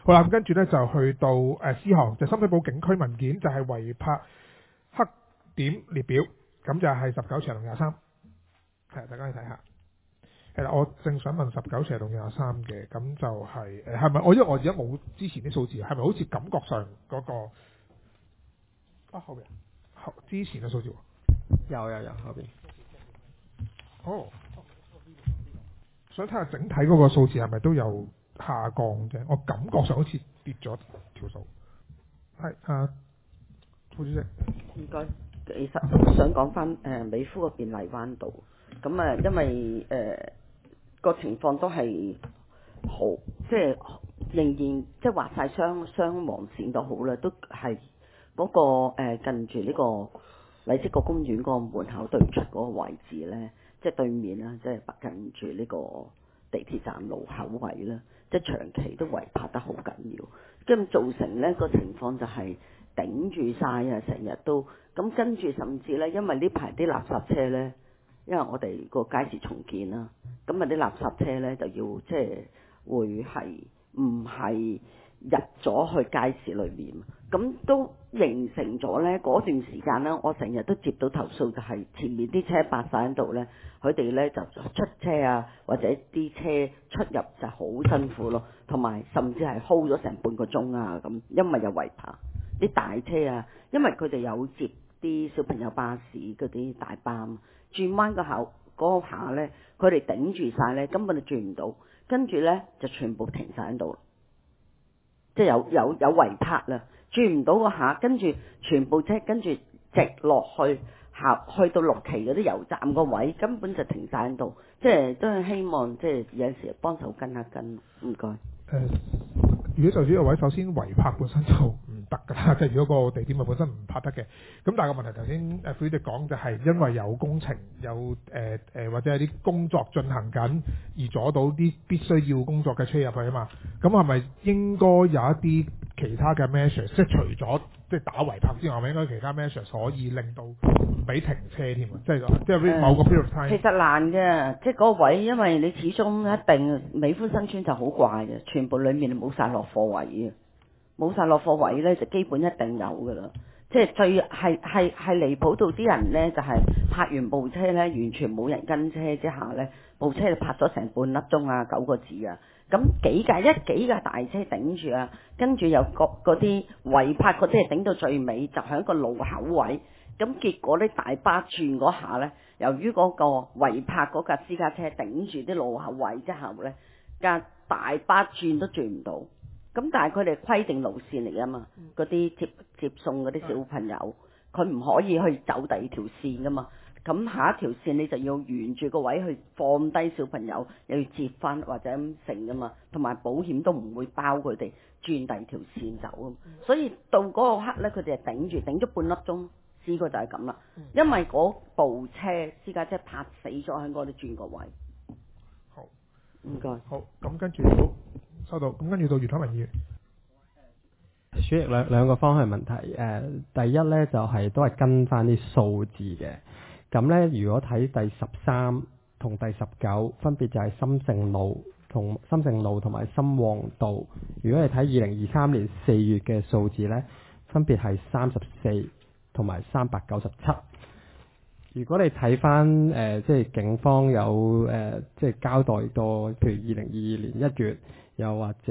好啦，咁跟住咧就去到C 項，就深水埗景區文件就係違泊黑點列表，咁就係19斜同23，係大家可以睇下。係啦，我正想問19斜同23嘅，咁就係咪因為我而家冇之前啲數字，係咪好似感覺上嗰、個後邊之前嘅數字喎？ 有後邊。 哦，想睇下整體嗰個數字係咪都有下降啫？我感覺上好似跌咗條數。係副主席。 唔該，其實我想講翻美孚嗰邊荔灣道，咁因為個情況都係好，即係仍然即係畫晒雙黃線都好啦，都係嗰、個近住呢個麗晶閣公園嗰個門口對出嗰個位置咧，即係對面啦，即係近住呢個地鐵站路口位啦，即係長期都違泊得好緊要，跟住造成呢個情況就係頂住晒啊，成日都咁，跟住甚至咧，因為呢排啲垃圾車咧，因為我哋個街市重建啦，咁啲垃圾車咧就要即係會係唔係入咗去街市裏面，咁都形成咗咧嗰段時間咧，我成日都接到投訴，就係前面啲車泊晒喺度咧，佢哋咧就出車啊，或者啲車出入就好辛苦咯，同埋甚至係 hold 咗成半個鐘啊咁，因為有違泊啲大車啊，因為佢哋有接啲小朋友巴士嗰啲大巴，轉彎嗰下咧，佢哋頂住晒咧，根本就轉唔到，跟住咧就全部停晒喺度，即係有違泊啦，轉唔到嗰下，跟住全部車跟住直落去去到6期嗰啲油站個位，根本就停晒喺度，即係都係希望即係有時幫手跟一跟，唔該。 如果就住呢個位，首先違泊本身就唔得㗎啦，即係如果個地點本身唔泊得嘅，咁但係個問題頭先副主席講就係因為有工程有或者係啲工作進行緊而阻到啲必須要工作嘅車入去啊嘛，咁係咪應該有一啲其他嘅 measures， 即係除咗即係打違泊之外，係咪應該其他 measures 可以令到唔俾停車添啊？即係某個 period of time。 其實難嘅，即係嗰個位，因為你始終一定美孚新村就好怪嘅，全部裡面冇晒落貨位嘅，冇晒落貨位咧就基本一定有㗎啦。即係最係離譜到啲人咧，就係泊完部車咧，完全冇人跟車之下咧，部車就泊咗成半粒鐘啊，9個字啊，咁幾架大車頂住啊，跟住又嗰啲違泊嗰啲係頂到最尾，就喺個路口位。咁結果呢大巴轉嗰下呢，由於嗰個違泊嗰架私家車頂住啲路口位之後呢，架大巴轉都轉唔到。咁但係佢哋規定路線嚟㗎嘛，嗰啲接送嗰啲小朋友，佢唔可以去走第二條線㗎嘛。咁下一條線你就要沿住個位去放低小朋友，又要接翻或者咁成㗎嘛。同埋保險都唔會包佢哋轉第二條線走啊。所以到嗰個刻呢，佢哋係頂咗半粒鐘。試過就係咁啦，因為嗰部車私家車泊死咗喺嗰啲轉角位。 好， 唔該。 好，咁跟住收到，咁跟住到余海文議員。 主席兩個方向問題，第一咧就係都係跟翻啲數字嘅，咁咧如果睇第13同第19，分別就係深盛路同埋深旺道。如果你睇2023年4月嘅數字咧，分別係34。同埋397。如果你睇翻即係警方有即係交代過，譬如2022年1月，又或者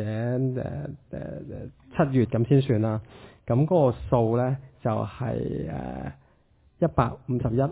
7月咁先算啦。咁嗰個數咧就係151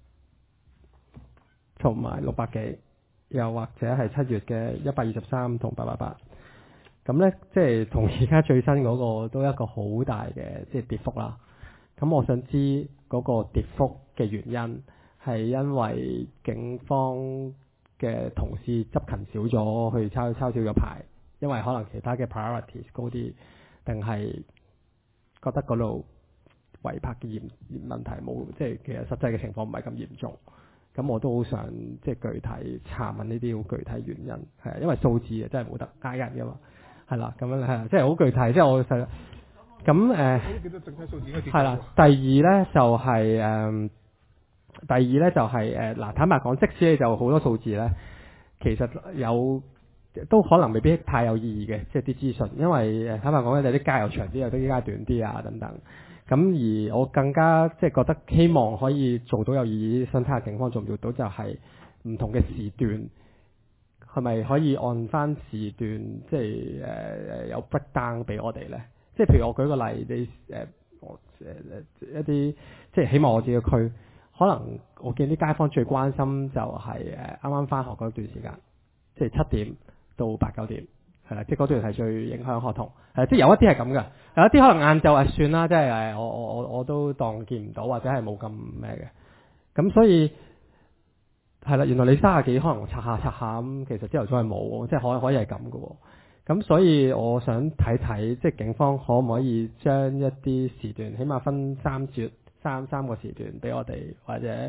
同埋600幾，又或者係7月嘅123同888。咁咧即係同而家最新嗰個都一個好大嘅即係跌幅啦。咁我想知嗰個跌幅嘅原因係因為警方嘅同事執勤少咗，去抄少咗牌，因為可能其他嘅 priorities 高啲，定係覺得嗰度違泊嘅問題冇，即係其實實際嘅情況唔係咁嚴重。咁我都好想即係具體查問呢啲好具體原因，係因為數字啊真係冇得呃人噶嘛，係啦，咁樣係即係好具體，即係我實。咁係啦。第二咧就係嗱，坦白講，即使你就好多數字咧，其實有都可能未必太有意義嘅，即係啲資訊，因為坦白講有啲街又長啲，有啲街短啲啊等等。咁而我更加即係覺得希望可以做到有意義，想睇下警方做唔做到，就係唔同嘅時段係咪可以按翻時段，即係有 breakdown 俾我哋咧？即係譬如我舉個例，你一啲即係起碼我自己嘅區，可能我見啲街坊最關心就係啱啱翻學嗰段時間，即係7點到8、9點。係啦，即係嗰段係最影響學童，即係有一啲係咁嘅，有一啲可能晏晝算啦，即係我都當見唔到或者係冇咁咩嘅，咁所以係啦，原來你30幾可能拆下咁，其實朝頭早係冇，即係可以係咁嘅喎，咁所以我想睇睇，即係警方可唔可以將一啲時段，起碼分三個時段俾我哋，或者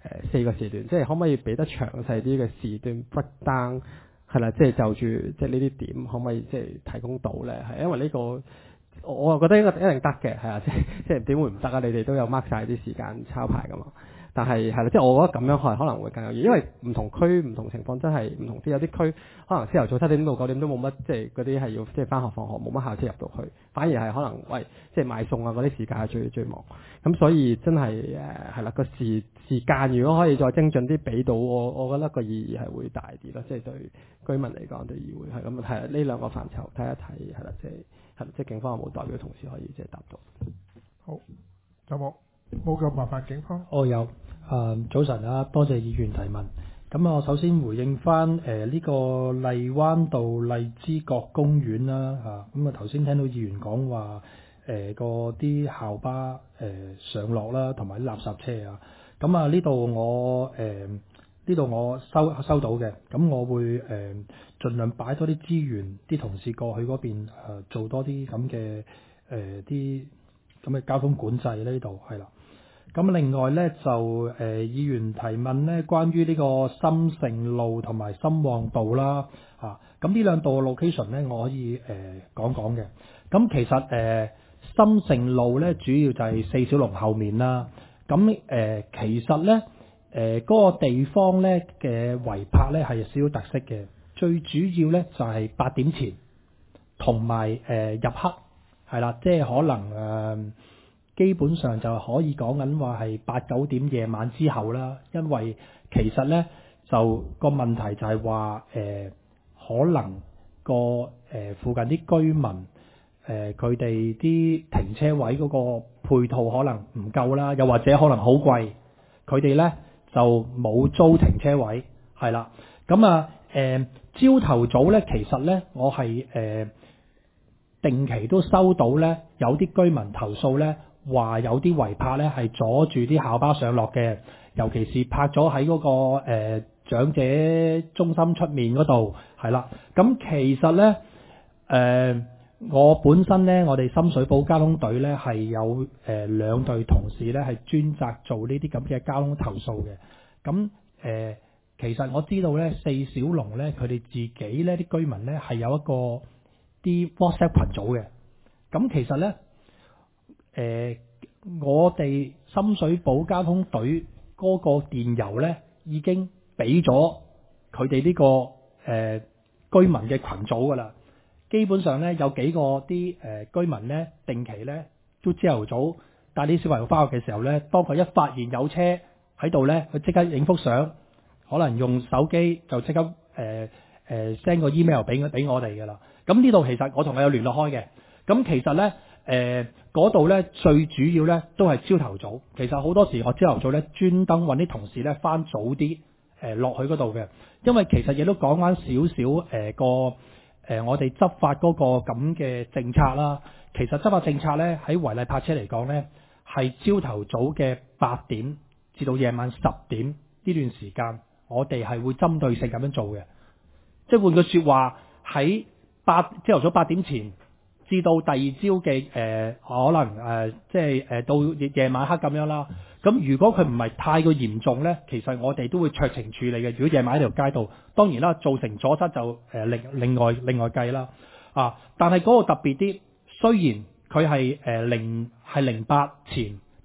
4個時段，即係可唔可以俾得詳細啲嘅時段 breakdown？係啦，即係就住即係呢啲點，可唔可以即係提供到咧？係因為呢個我又覺得一定得嘅，係啊，即係點會唔得啊？你哋都有 mark 晒啲時間抄牌噶嘛。但係係啦，即係我覺得咁樣可能會更有意義，因為唔同區唔同情況真係唔同啲。有啲區可能朝頭早7點到9點都冇乜，即係嗰啲係要即係翻學放學冇乜校車入到去，反而係可能即係買餸啊嗰啲時間係最忙。咁所以真係係啦，個時間如果可以再精準啲俾到我覺得個意義係會大啲咯。即係對居民嚟講，對議會係咁係呢兩個範疇睇一睇係啦，即係警方有冇代表同事可以即係答到？ 好，有冇咁麻煩警方？ 有。早晨啊，多謝議員提問。咁我首先回應翻呢個荔灣道荔枝角公園啦嚇。咁頭先聽到議員講話個啲校巴上落啦，同埋啲垃圾車啊。咁呢度我收到嘅。咁我會盡量擺多啲資源，啲同事過去嗰邊做多啲咁嘅啲咁嘅交通管制呢度係啦。咁另外咧就議員提問咧，關於呢個深盛路同埋深旺道啦，咁呢兩度嘅 location 咧，我可以講講嘅。咁其實深盛路咧，主要就係4小龍後面啦。咁其實咧嗰個地方咧嘅違泊咧係少少特色嘅，最主要咧就係8點前同埋入黑係啦，即係可能基本上就可以講緊話係8、9點夜晚之後啦，因為其實咧就個問題就係話可能附近啲居民佢哋啲停車位嗰個配套可能唔夠啦，又或者可能好貴，佢哋咧就冇租停車位係啦。咁朝頭早咧，其實咧我係定期都收到咧有啲居民投訴咧。話有啲違泊咧係阻住啲校巴上落嘅，尤其是泊咗喺嗰個長者中心出面嗰度，係啦。咁其實咧我本身咧，我哋深水埗交通隊咧係有2隊同事咧係專責做呢啲咁嘅交通投訴嘅。咁其實我知道咧4小龍咧佢哋自己咧啲居民咧係有一個啲 WhatsApp 群組嘅。咁其實咧我哋深水埗交通隊嗰個電郵咧，已經俾咗佢哋呢個居民嘅群組噶啦。基本上咧，有幾個啲居民咧，定期咧都朝頭早帶啲小朋友翻學嘅時候咧，當佢一發現有車喺度咧，佢即刻影幅相，可能用手機就即刻send 個 email 俾我哋噶啦。咁呢度其實我同佢有聯絡開嘅。咁其實咧嗰度咧最主要咧都係朝頭早。其實好多時我朝頭早咧專登揾啲同事咧翻早啲落去嗰度嘅，因為其實亦都講翻少少我哋執法嗰個咁嘅政策啦。其實執法政策咧喺違例泊車嚟講咧，係朝頭早嘅8點至到夜晚10點呢段時間，我哋係會針對性咁樣做嘅。即係換句説話，喺朝頭早8點前至到第二朝嘅可能即係到夜晚黑咁樣啦。咁如果佢唔係太過嚴重咧，其實我哋都會酌情處理嘅。如果夜晚喺條街度，當然啦，造成阻塞就另外計啦。但係嗰個特別啲，雖然佢係08前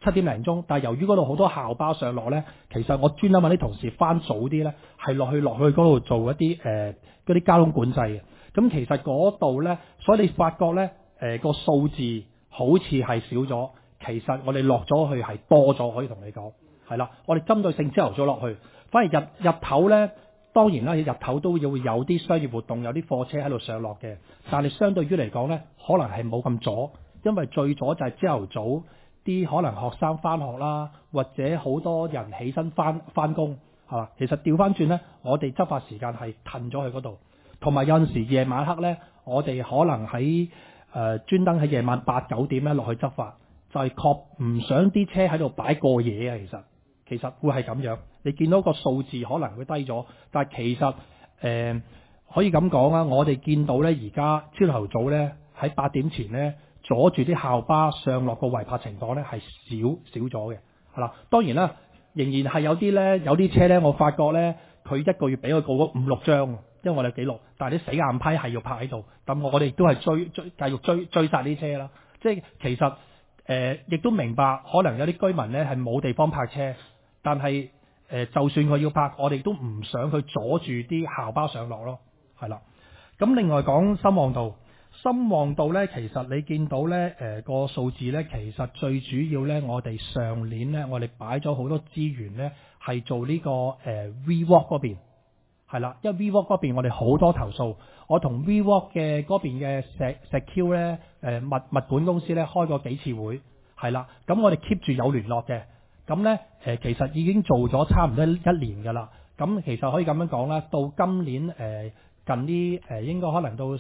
7點零鐘，但係由於嗰度好多校巴上落咧，其實我專登揾啲同事翻早啲咧，係落去嗰度做一啲嗰啲交通管制嘅。咁其實嗰度咧，所以你發覺咧個數字好似係少咗，其實我哋落咗去係多咗，可以同你講係啦。我哋針對性朝頭早落去，反而日頭咧。當然啦，日頭都會有啲商業活動，有啲貨車喺度上落嘅，但係相對於嚟講咧，可能係冇咁阻，因為最阻就係朝頭早啲可能學生翻學啦，或者好多人起身翻工係嘛。其實調翻轉咧，我哋執法時間係褪咗去嗰度，同埋有陣時夜晚黑咧，我哋可能喺專登喺夜晚8、9點咧落去執法，就係確唔想啲車喺度擺過夜啊。其實會係咁樣，你見到個數字可能會低咗，但係其實可以咁講啊，我哋見到咧而家朝頭早咧喺8點前咧阻住啲校巴上落個違泊情況咧係少咗嘅，係啦。當然啦，仍然係有啲車咧，我發覺咧佢一個月俾佢告咗5、6張，因為我哋記錄，但係啲死硬批係要泊喺度，咁我哋都係繼續追殺啲車啦。即係其實亦都明白，可能有啲居民咧係冇地方泊車。但係就算佢要泊，我哋都唔想佢阻住啲校巴上落咯，係啦。咁另外講深旺道咧，其實你見到咧個數字咧，其實最主要咧，我哋上年咧，我哋擺咗好多資源咧，係做呢個V Walk 嗰邊，係啦。因為 V Walk 嗰邊我哋好多投訴，我同 V Walk 嘅嗰邊嘅石 Q 咧物管公司咧開過幾次會，係啦。咁我哋 keep 住有聯絡嘅。咁咧其實已經做咗差唔多1年㗎啦。咁其實可以咁樣講啦，到今年近啲應該可能到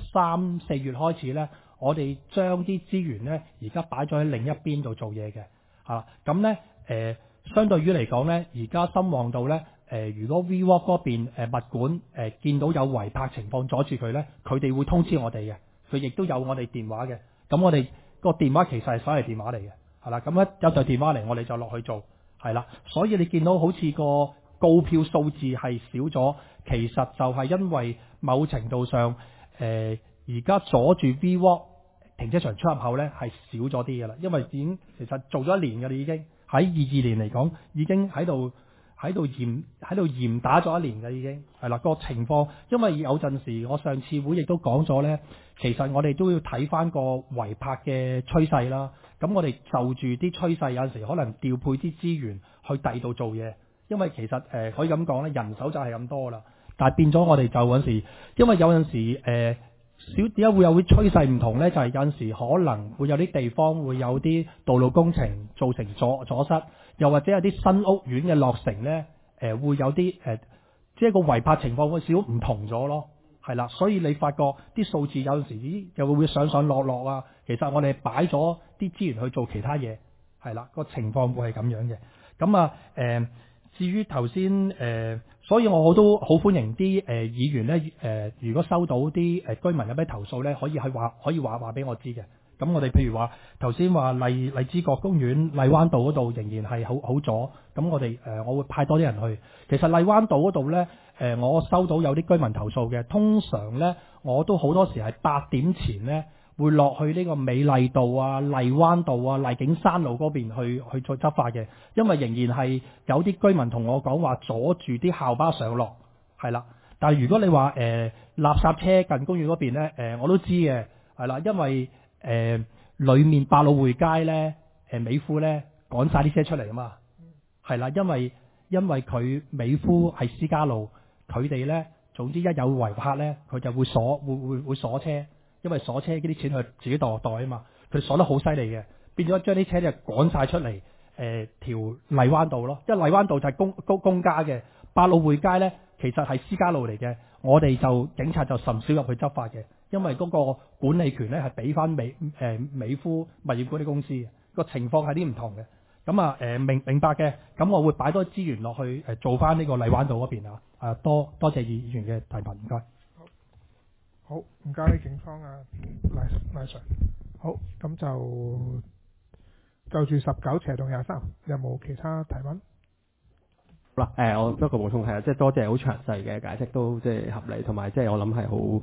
3、4月開始咧，我哋將啲資源咧而家擺咗喺另一邊度做嘢嘅嚇。咁咧相對於嚟講咧，而家深旺道咧如果 V Walk 嗰邊物管見到有違泊情況阻住佢咧，佢哋會通知我哋嘅，佢亦都有我哋電話嘅。咁我哋個電話其實係手提電話嚟嘅。係啦，咁一有台電話嚟，我哋就落去做，係啦。所以你見到好似個告票數字係少咗，其實就係因為某程度上，而家阻住 V Walk 停車場出入口咧係少咗啲嘅啦，因為已經其實做咗1年嘅啦，已經喺22年嚟講，已經喺度嚴打咗1年嘅已經係啦。個情況，因為有陣時我上次會亦都講咗咧，其實我哋都要睇翻個違泊嘅趨勢啦。咁我哋就住啲趨勢，有陣時可能調配啲資源去第二度做嘢，因為其實可以咁講咧，人手就係咁多啦。但係變咗我哋就嗰陣時，因為有陣時點解會有啲趨勢唔同咧？就係有陣時可能會有啲地方會有啲道路工程造成阻塞，又或者有啲新屋苑嘅落成咧，會有啲即係個違泊情況會少唔同咗咯。係啦，所以你發覺啲數字有陣時又會上落啊。其實我哋擺咗啲資源去做其他嘢，係啦，個情況會係咁樣嘅。咁啊至於頭先所以我都好歡迎啲議員咧如果收到啲居民有咩投訴咧，可以話俾我知嘅。咁我哋譬如話頭先話荔枝角公園荔灣道嗰度仍然係好阻，咁我哋我會派多啲人去。其實荔灣道嗰度咧我收到有啲居民投訴嘅，通常咧我都好多時係8點前咧會落去呢個美麗道啊、荔灣道啊、荔景山路嗰邊去做執法嘅，因為仍然係有啲居民同我講話阻住啲校巴上落，係啦。但係如果你話垃圾車近公園嗰邊咧我都知嘅，係啦，因為裏面百老匯街咧美孚咧趕晒啲車出嚟啊嘛，係啦，因為佢美孚係私家路，佢哋咧總之一有違泊咧，佢就會鎖車，因為鎖車嗰啲錢佢自己袋啊嘛，佢鎖得好犀利嘅，變咗將啲車就趕晒出嚟條荔灣道咯，因為荔灣道就係公家嘅，百老匯街咧其實係私家路嚟嘅，我哋就警察就甚少入去執法嘅，因為嗰個管理權咧係俾翻美孚物業管理公司嘅，個情況係啲唔同嘅。咁啊明白嘅，咁我會擺多資源落去做翻呢個荔灣道嗰邊啊。多謝議員嘅提問，唔該。 好，唔該警方啊，賴 Sir。好，咁就住19斜道23，有冇其他提問？ 好啦，我多個補充係啊，即係多謝好詳細嘅解釋，都即係合理，同埋即係我諗係好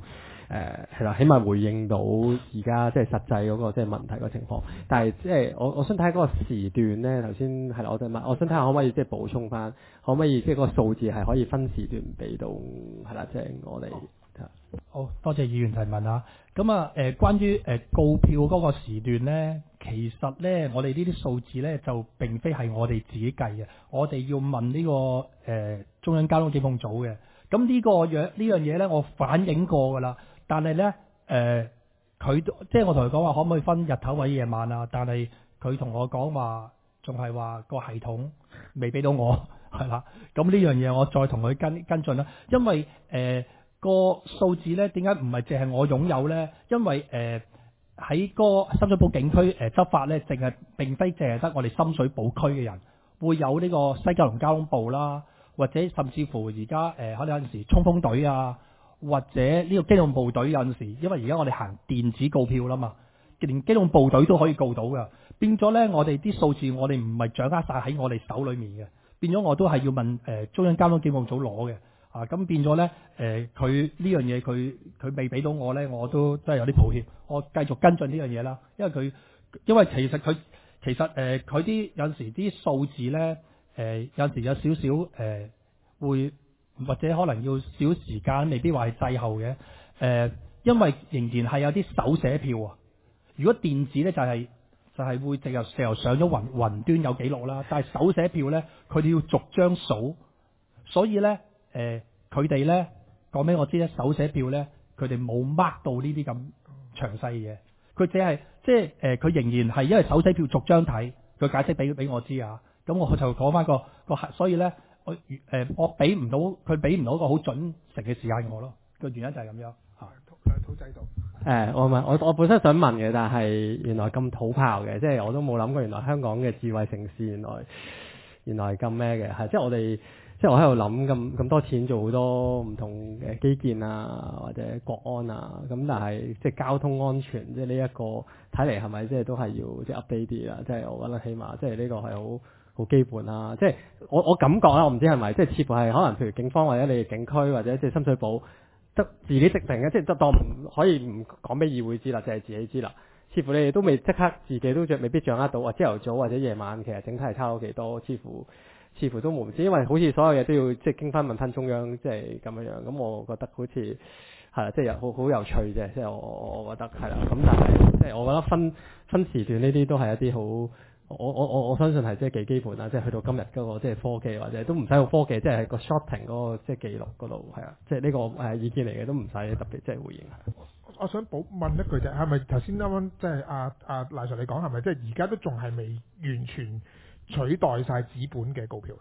係啦，起碼回應到而家即係實際嗰個即係問題個情況。但係即係我想睇嗰個時段咧，頭先係啦，我想睇下可唔可以即係補充翻，可唔可以即係嗰個數字係可以分時段俾到係啦，即係我哋。 好多謝議員提問啊！咁啊關於告票嗰個時段咧，其實咧我哋呢啲數字咧就並非係我哋自己計嘅，我哋要問呢個中央交通警控組嘅。咁呢樣嘢咧，我反映過㗎啦。但係咧佢即係我同佢講話，可唔可以分日頭或者夜晚啊？但係佢同我講話，仲係話個系統未俾到我係啦。咁呢樣嘢我再同佢跟進啦，因為個數字咧，點解唔係淨係我擁有咧？因為喺個深水埗警區執法咧，並非淨係得我哋深水埗區嘅人，會有呢個西九龍交通部啦，或者甚至乎而家可能有陣時衝鋒隊啊，或者呢個機動部隊有陣時，因為而家我哋行電子告票啦嘛，連機動部隊都可以告到㗎。變咗咧，我哋啲數字我哋唔係掌握晒喺我哋手裏面嘅，變咗我都係要問中央交通警控組攞嘅。咁變咗咧，佢呢樣嘢佢未俾到我咧，我都真係有啲抱歉。我繼續跟進呢樣嘢啦，因為其實佢啲有陣時啲數字咧，有陣時有少少會或者可能要少時間，未必話係滯後嘅。因為仍然係有啲手寫票啊。如果電子咧就係會直由上咗雲端有記錄啦，但係手寫票咧，佢哋要逐張數，所以咧。佢哋咧講俾我知咧，手寫票咧，佢哋冇 mark 到呢啲咁詳細嘅嘢，佢只係即係佢仍然係因為手寫票逐張睇，佢解釋俾我知啊。咁我就講翻個，所以咧我俾唔到佢俾唔到一個好準成嘅時間我咯。個原因就係咁樣嚇。 土制度。 我本身想問嘅，但係原來咁土炮嘅，即係我都冇諗過，原來香港嘅智慧城市原來係咁咩嘅，係即係我哋。即係我喺度諗咁多錢做好多唔同嘅基建啊，或者國安啊，咁但係即係交通安全，即係呢一個睇嚟係咪即係都係要即係 update 啲啦？即係我覺得起碼即係呢個係好基本啦。即係我感覺啦，我唔知係咪即係似乎係可能譬如警方或者你哋警區或者即係深水埗得自己直定嘅，即係當唔可以唔講俾議會知啦，就係自己知啦。似乎你哋都未即刻自己都未必掌握到，或朝頭早或者夜晚其實整體係差咗幾多，似乎都冇唔知，因為好似所有嘢都要即係經翻問翻中央，即係咁樣。咁我覺得好似係啦，即係好有趣啫。即係我覺得係啦。咁但係即係我覺得分時段呢啲都係一啲好，我相信係即係幾基本啦。即係去到今日嗰個即係科技或者都唔使用科技，即係個 shorting 嗰個即係記錄嗰度係啊。即係呢個意見嚟嘅，都唔使特別即係回應。 我想問一句啫，係咪頭先啱啱即係阿賴 Sir 你講係咪即係而家都仲係未完全取代晒紙本嘅告票啊？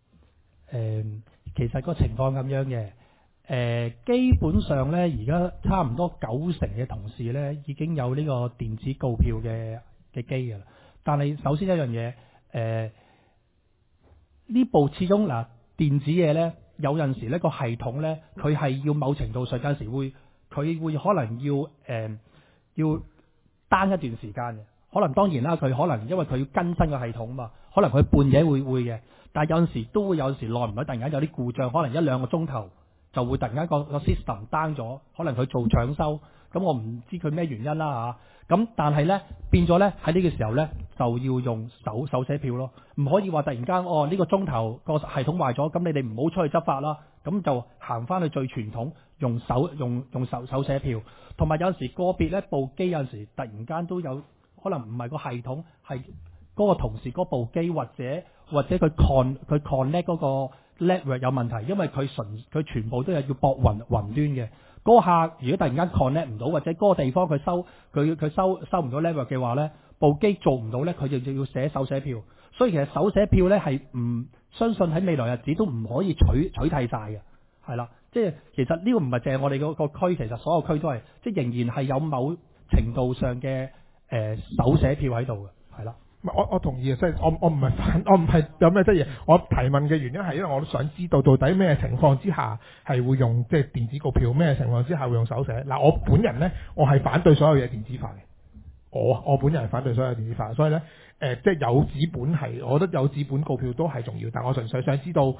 其實個情況咁樣嘅，基本上咧，而家差唔多90%嘅同事咧已經有呢個電子告票嘅機㗎啦。但係首先一樣嘢，呢部始終嗱電子嘢咧，有陣時呢個系統咧，佢係要某程度上有陣時佢會可能要單一段時間嘅。可能當然啦，佢可能因為佢要更新個系統嘛，可能佢半夜會嘅，但係有陣時都會有時耐唔耐，突然間有啲故障，可能1-2個鐘頭就會突然間個 system down 咗，可能佢做搶修，咁我唔知佢咩原因啦嚇。咁但係咧變咗咧喺呢個時候咧就要用手寫票咯，唔可以話突然間呢個鐘頭個系統壞咗，咁你哋唔好出去執法啦，咁就行翻去最傳統用手寫票，同埋有陣時個別咧部機有陣時突然間都有。可能唔係個系統，係嗰個同事嗰部機或者佢 connect 嗰個 network 有問題，因為佢全部都係要駁雲端嘅。嗰客如果突然間 connect 唔到，或者嗰個地方佢收唔到 network 嘅話咧，部機做唔到咧，佢就要寫手寫票。所以其實手寫票咧係唔相信喺未來日子都唔可以取替晒嘅，係啦。即係其實呢個唔係淨係我哋個區，其實所有區都係，即係仍然係有某程度上嘅。手寫票喺度嘅，係啦。 我同意啊，即係我唔係有咩質疑。我提問嘅原因係因為我都想知道到底咩情況之下係會用即係電子告票，咩情況之下會用手寫。嗱，我本人咧，我係反對所有嘢電子化嘅。我本人係反對所有電子化，所以咧即係有紙本係，我覺得有紙本告票都係重要。但我純粹想知道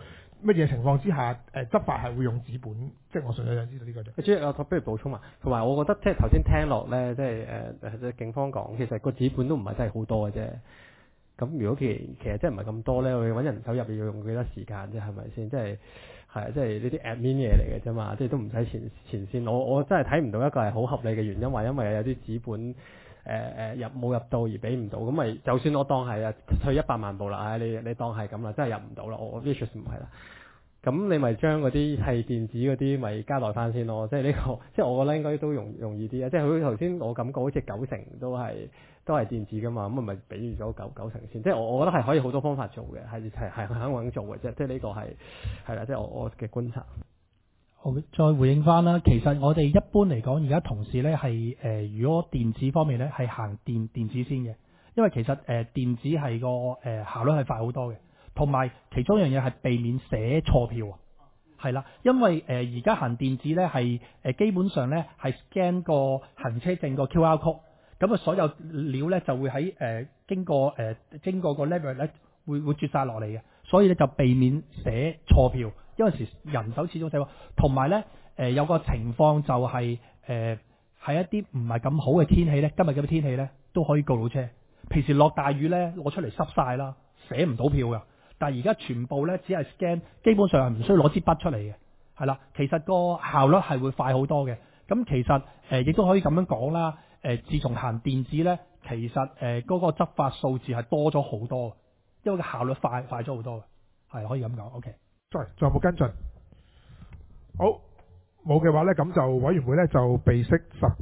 乜嘢情況之下執法係會用紙本？即係我純粹想知道呢個啫。 主要我不如補充埋，同埋我覺得即係頭先聽落咧，即係警方講，其實個紙本都唔係真係好多嘅啫。咁如果其實真係唔係咁多咧，我哋揾人手入要用幾多時間啫？係咪先？即係即係呢啲 admin 嘢嚟嘅啫嘛，即係都唔使前線。我真係睇唔到一個係好合理嘅原因，話因為有啲紙本冇入到而俾唔到，咁咪就算我當係退100萬步啦，你當係咁啦，真係入唔到啦，我 visual 唔係啦。咁你咪將嗰啲係電子嗰啲咪交代翻先咯，即係呢個，即係我覺得應該都容易啲啊！即係好似頭先我感覺好似90%都係電子噶嘛，咁咪俾咗九成先。即係我覺得係可以好多方法做嘅，係肯做嘅啫。即係呢個係啦，即係我嘅觀察。 好，再回應翻啦。其實我哋一般嚟講，而家同事咧係如果電子方面咧係行電子先嘅，因為其實電子係個效率係快好多嘅。同埋其中一樣嘢係避免寫錯票，係啦，因為而家行電子咧係基本上咧係 scan 個行車證個 QR code，咁啊所有料咧就會喺經過個 level 咧會絕晒落嚟嘅，所以咧就避免寫錯票，因為時人手始終寫錯，同埋咧有個情況就係喺一啲唔係咁好嘅天氣咧，今日嘅天氣咧都可以告到車，平時落大雨咧攞出嚟濕晒啦，寫唔到票㗎。但係而家全部咧只係 scan，基本上係唔需要攞支筆出嚟嘅，係啦。其實個效率係會快好多嘅。咁其實亦都可以咁樣講啦。自從行電子咧，其實嗰個執法數字係多咗好多，因為個效率快咗好多嘅，係可以咁講。OK， 再仲有冇跟進？好，冇嘅話咧，咁就委員會咧就備悉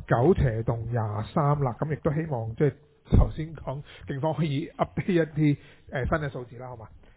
19/23啦。咁亦都希望即係頭先講警方可以 update 一啲新嘅數字啦，好嘛？